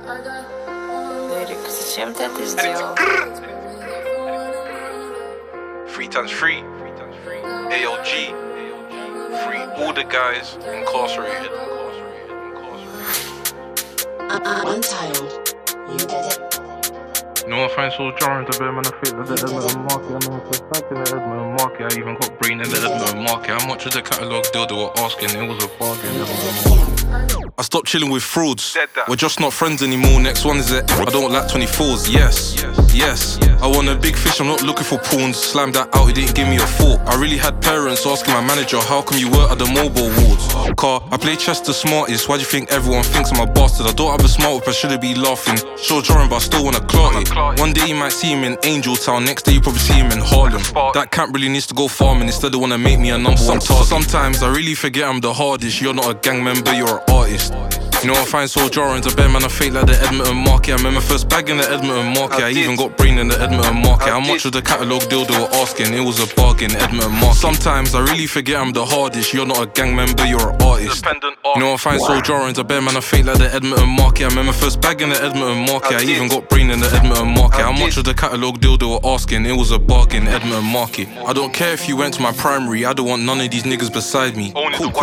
Эрик, зачем ты это сделал? 3x3, AOG, free all the guys incarcerated. Untitled, you did it. You know what I find so jarring to bear, man? I feel like the Edmonton market. I'm in the back in the Edmonton market. I even got brain in the Edmonton market. How much of the catalogue deal they were asking? It was a bargain. I stopped chilling with frauds. We're just not friends anymore. Next one is it. I don't like 24s. Yes. I want a big fish. I'm not looking for prawns. Slammed that out. He didn't give me a fork. I really had parents asking my manager, how come you work at the mobile wards? Car, I play chess the smartest. Why do you think everyone thinks I'm a bastard? I don't have a smart whip. I shouldn't be laughing. Sure jarring, but I still wanna clock it. One day you might see him in Angel Town. Next day you probably see him in Harlem. That camp really needs to go farming. Instead they wanna make me a number one target. Sometimes I really forget I'm the hardest. You're not a gang member, you're an artist. You know I find so jarring to bear, man, I fake like the Edmonton market. I remember first bag in the Edmonton market. I even got brain in the Edmonton market. How much of the catalogue deal they were asking? It was a bargain, Edmonton market. Sometimes I really forget I'm the hardest. You're not a gang member, you're an artist. You know I find so jarring to bear, man, I fake like the Edmonton market. I remember first bag in the Edmonton market. I even got brain in the Edmonton market. How much of the catalogue deal they were asking? It was a bargain, Edmonton market. I don't care if you went to my primary. I don't want none of these niggas beside me.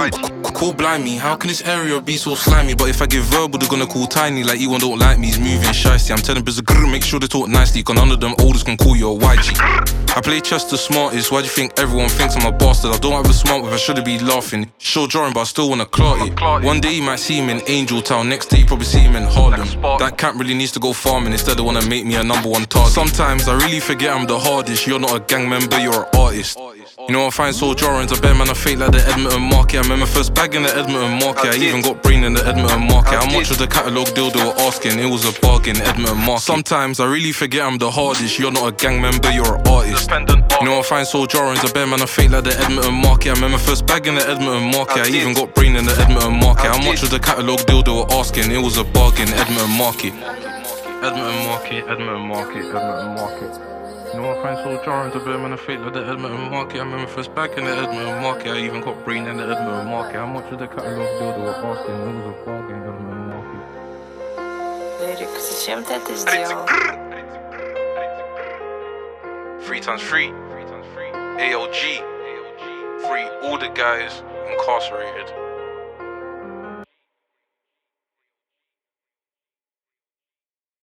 Cool blind me. How can this area be so slimy? But if I give verbal, they're gonna call tiny. Like E1 don't like me, he's moving shicey. I'm telling biz make sure they talk nicely. Cause none of them oldest can call you a YG. I play chess the smartest. Why do you think everyone thinks I'm a bastard? I don't have a smart whip, I shouldn't be laughing. Sure jarring, but I still wanna clock it. One day you might see him in Angel Town. Next day you probably see him in Harlem. That camp really needs to go farming. Instead they wanna make me a number one target. Sometimes I really forget I'm the hardest. You're not a gang member, you're an artist. You know I find so jarring to bear, man, I fake like the Edmonton market. I remember first bag in the Edmonton market. I even got brain in the Edmonton market. How much of the catalogue deal they were asking? It was a bargain, Edmonton market. Sometimes I really forget I'm the hardest. You're not a gang member, you're an artist. You know I find so jarring to bear, man, I fake like the Edmonton market. I remember first bag in the Edmonton market. I even got brain in the Edmonton market. How much of the catalogue deal they were asking? It was a bargain, Edmonton market. Edmonton market, Edmonton market, Edmonton market. You know I find so jarring to bear, man, I fake like the Edmonton market. I remember first back in the Edmonton market. I even got brain in the Edmonton market. How much of the catalogue deal they were asking? It was a bargain, Edmonton market. Эрик, зачем ты это сделал? 3x3, AOG, free all the guys incarcerated.